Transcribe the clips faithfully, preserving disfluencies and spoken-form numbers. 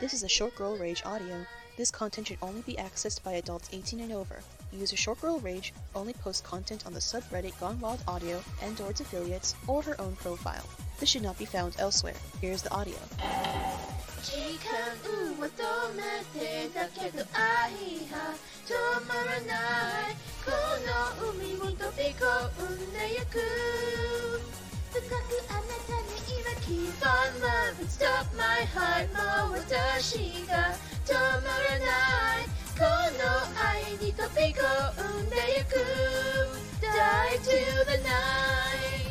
This is a Short Girl Rage audio. This content should only be accessed by adults eighteen and over. User Short Girl Rage only posts content on the subreddit Gone Wild Audio and or its affiliates or her own profile. This should not be found elsewhere. Here's the audio. 時間を求めてだけど愛は止まらないこの海を飛び込んでゆく深くあなたに今 Keep on loving Stop my heart もう私が止まらないこの愛に飛び込んでゆく Die to the night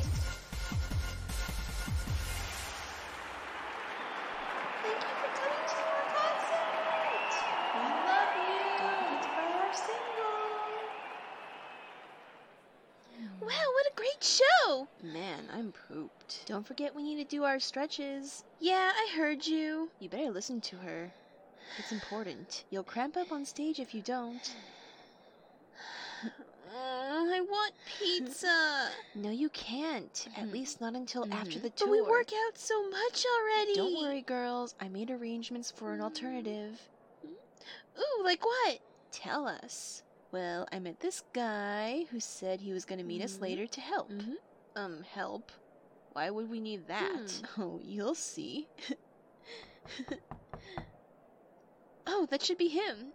Show! Man, I'm pooped. Don't forget we need to do our stretches. Yeah, I heard you. You better listen to her. It's important. You'll cramp up on stage if you don't. uh, I want pizza. No, you can't. At least not until mm-hmm. after the tour. But we work out so much already. Don't worry, girls. I made arrangements for an alternative. Ooh, like what? Tell us. Well, I met this guy who said he was going to meet mm-hmm. us later to help. Mm-hmm. Um, help? Why would we need that? Mm. Oh, you'll see. Oh, that should be him.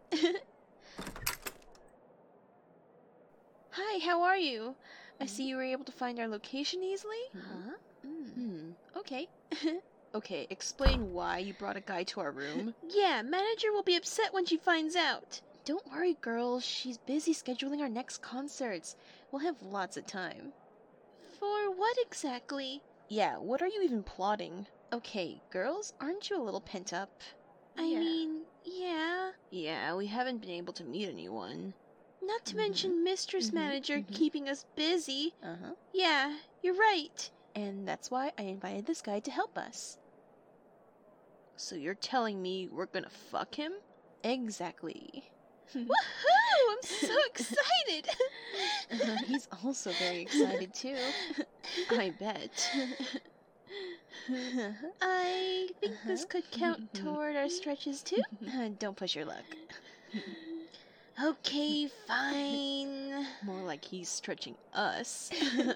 Hi, how are you? Mm-hmm. I see you were able to find our location easily. Huh? Mm. Hmm. Okay. Okay, explain why you brought a guy to our room. Yeah, manager will be upset when she finds out. Don't worry, girls. She's busy scheduling our next concerts. We'll have lots of time. For what exactly? Yeah, what are you even plotting? Okay, girls, aren't you a little pent up? I yeah. mean, yeah. Yeah, we haven't been able to meet anyone. Not to mm-hmm. mention Mistress mm-hmm. Manager mm-hmm. keeping us busy. Uh-huh. Yeah, you're right. And that's why I invited this guy to help us. So you're telling me we're gonna fuck him? Exactly. Woohoo! I'm so excited! uh, he's also very excited too. I bet. I think uh-huh. this could count toward our stretches too. Uh, don't push your luck. Okay, fine. More like he's stretching us.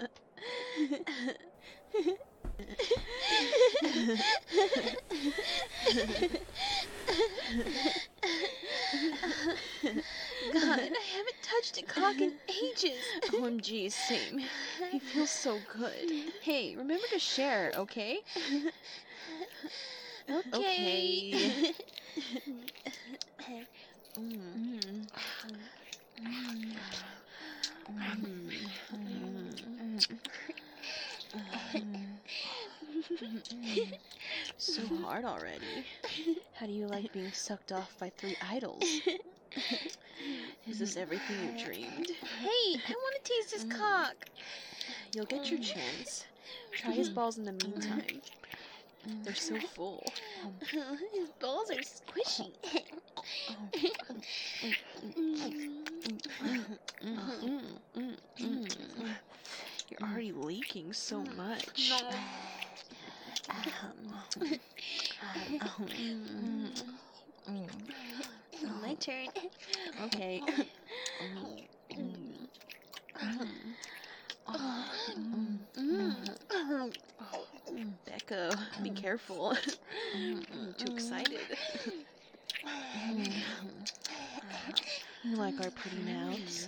God, I haven't touched a cock in ages. O M G, same. He feels so good. Hey, remember to share, okay? Okay. Okay. mm. Mm. Mm. So hard already. How do you like being sucked off by three idols? Is this everything you dreamed? Hey, I want to taste his cock. You'll get your chance. Try his balls in the meantime. They're so full. His balls are squishy. You're already leaking so much. No. My turn. Okay. Becca, be careful. I'm too excited. You like our pretty mouths?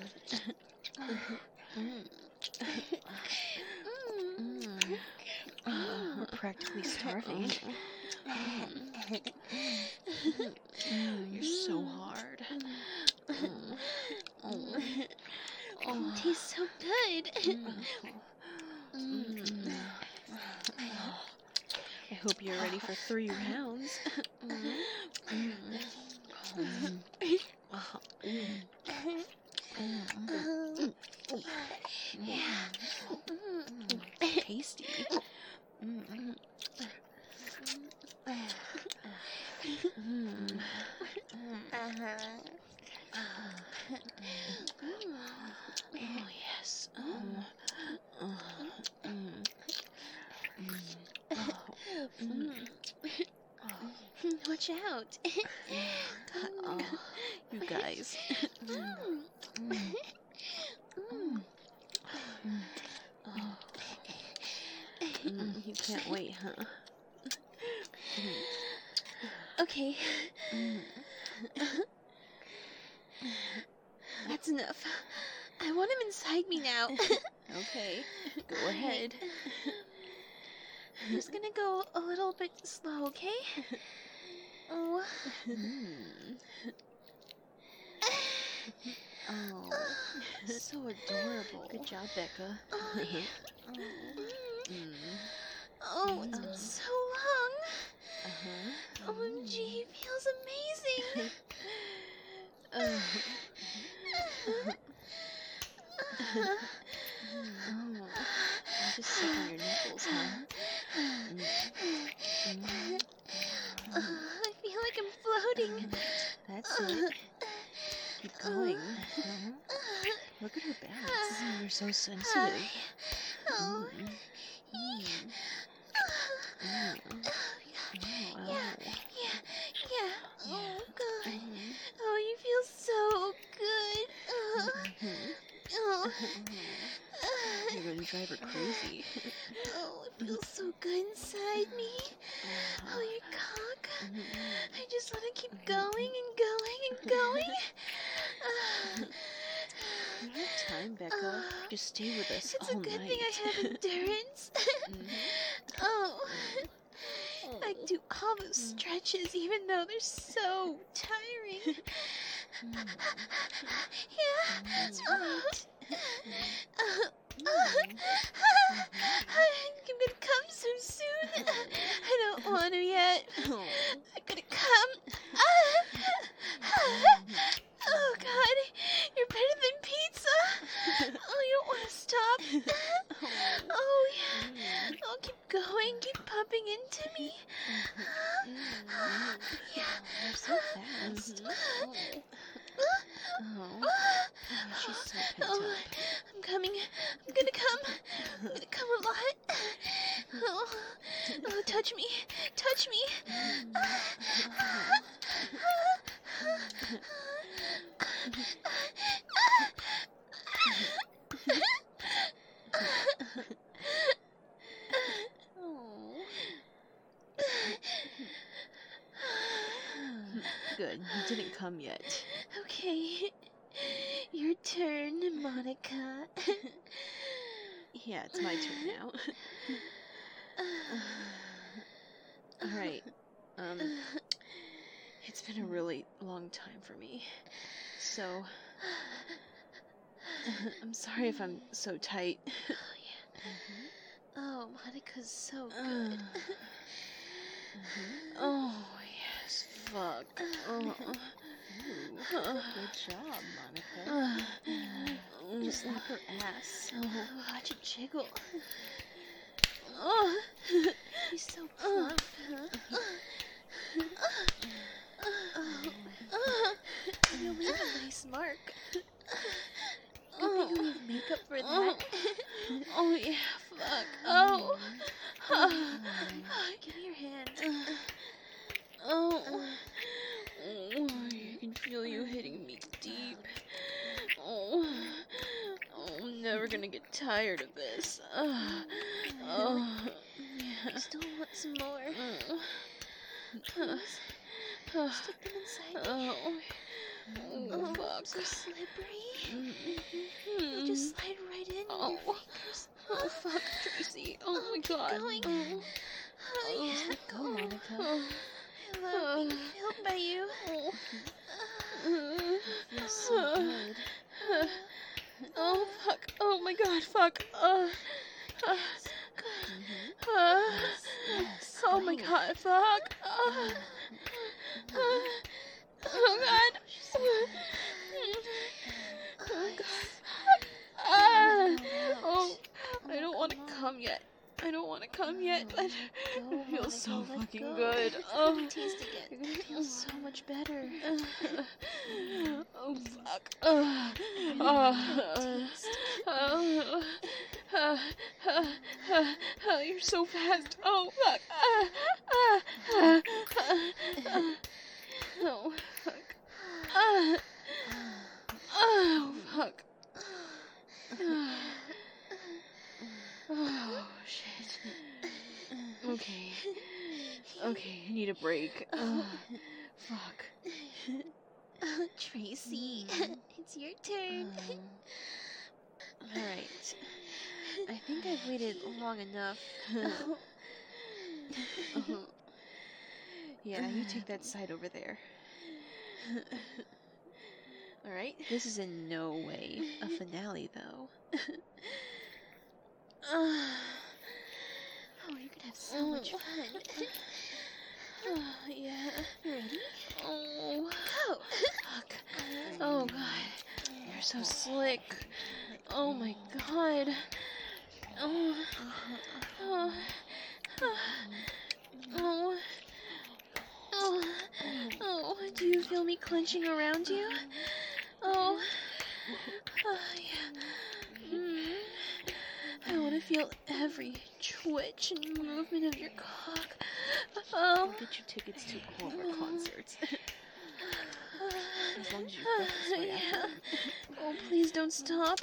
We're practically starving. You're so hard. It tastes so good. I hope you're ready for three rounds. Tasty. Oh yes. Um, uh, mm, mm, oh, mm. What stretch out. Oh, you guys. Mm. Mm. Oh. Mm, you can't wait, huh? Okay. That's enough. I want him inside me now. Okay, go ahead. I'm just gonna go a little bit slow, okay? Oh. Mm. Oh, so adorable. Good job, Becca. Oh, yeah. Mm. Oh, it's been so long. Uh-huh. O M G, feels amazing. Oh. Oh, I'm just suck on your nipples, huh? Mm. Mm. Uh, I feel like I'm floating. That's it. Keep going. Uh-huh. Look at her bags. You're so sensitive. Oh, Mm. Mm. Mm. Oh, yeah, ow. yeah, yeah. Oh, God. Mhm. Oh, you feel so good. Uh, Mhm. oh, You're gonna drive her crazy. oh, it feels so good inside me. Oh, your cock. Mhm. I just want to keep going and going and going. Uh, You have time, Becca. Just stay with us it's all a good night. thing I have endurance. Mhm. Oh, I Oh. do all those stretches even though they're so tiring. Mm. Yeah, that's right. Uh, Mm. I'm gonna come so soon. I don't want to yet. Oh. I'm gonna come. Oh God, you're better than pizza. Oh, you don't want to stop. Oh yeah. Oh, keep going, keep pumping into me. Mm. Yeah. You're so fast. Mhm. Oh. Oh, she's so pent Oh, up. I'm coming. I'm gonna come. I'm gonna come a lot. Oh, oh touch me. Touch me. Oh. Good. You didn't come yet. Okay. Your turn, Monica. Yeah, it's my turn now. All right. Um, it's been a really long time for me. So, I'm sorry if I'm so tight. Oh, yeah. Oh, Monica's so Uh, good. Oh, yes. Fuck. Oh. Good job, Monica. Uh, Just slap her ass. oh, watch it jiggle. Oh, he's so plump, huh? Oh, you'll leave a nice mark. Oh. You leave makeup for that. Oh, yeah. Fuck. Oh. Oh. Give me your hand. Oh. Oh, I can feel you hitting me deep. Oh. Oh, I'm never gonna get tired of this. Oh. Oh. I still want some more. Oh. Please, Oh. stick them inside me. Oh. Oh, Oh, fuck. so slippery. Mm. They just slide right in Oh. with your fingers. Oh, fuck, Tracy. Oh, my keep god. going. Oh. Oh, yeah. Let go, Monica. Oh. I love being filled by you. Oh. Feels so good. Oh, fuck. Oh, my god, fuck. Uh, uh, uh, Yes. oh, my right. god, fuck. Uh, uh, oh, god. Oh, god. Ah. Oh, I don't want to come yet. I don't want to come yet, but Go, it feels so Monica, let fucking go. good. Let Oh. me taste again. You're gonna It feels so much better. Oh, fuck. Uh, uh, uh, uh, Uh, uh, uh, uh, you're so fast. Oh, fuck. Uh, uh, uh, uh, uh, oh, fuck. Uh, oh, fuck. Oh, shit. Okay. Okay, I need a break. Oh, fuck. Oh, Tracy, it's your turn. Alright. I think I've waited long enough. Oh. Uh-huh. Yeah, you take that side over there. Alright, this is in no way a finale, though. Oh, you're gonna have so much fun. Oh, yeah. Ready? Oh, Go! fuck. Oh, God. You're so slick. Oh, my God. Oh. Oh. Oh. Oh. Oh. Do you feel me clenching around you? Oh. Oh, yeah. Mm. I want to feel every twitch and movement of your cock. Oh. I'll get you tickets to all of our concerts. As long as you focus right Yeah. after them. Oh, please don't stop.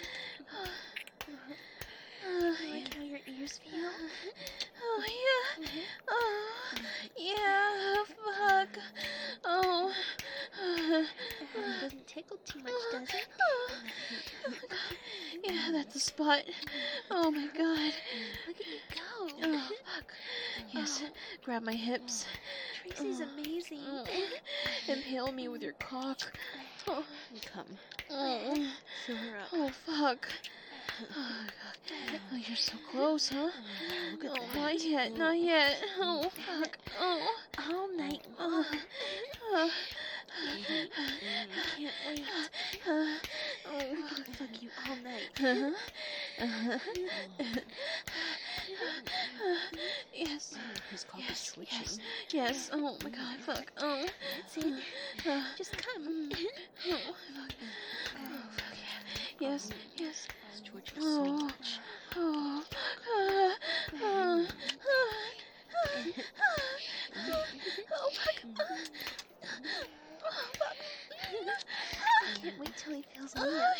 Oh, Like how your ears feel? oh yeah. Oh, yeah. Fuck. Oh. It doesn't tickle too much, does it? Oh my God. Yeah, that's the spot. Oh my God. Look at you go. Oh, fuck. Yes, grab my hips. Tracy's Oh. amazing. Oh. Impale me with your cock. Oh. Come, Oh. fill her up. Oh, fuck. Oh, God. Oh, you're so close, huh? Look at Oh, that. not yet, not yet. Oh, fuck. Oh. All night Oh. long. Oh. Can't wait. Uh, oh. We're gonna fuck you all night. Uh-huh. Uh-huh. Yes. His cock Yes, is twitching. yes, yes. Oh my God, fuck. Oh. That's it. Uh, Just come. oh, fuck. Oh, fuck, yeah. Yes, yes. His twitching so Oh. much. Oh. Uh, uh, uh, oh, fuck. Oh, fuck. Can't wait till he feels me. Oh.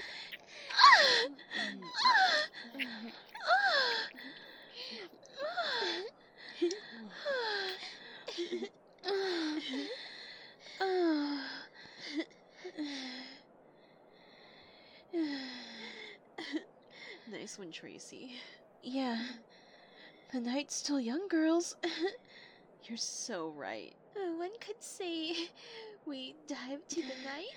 Nice one, Tracy. Yeah. The night's still young, girls. You're so right. Uh, One could say we dive to the night.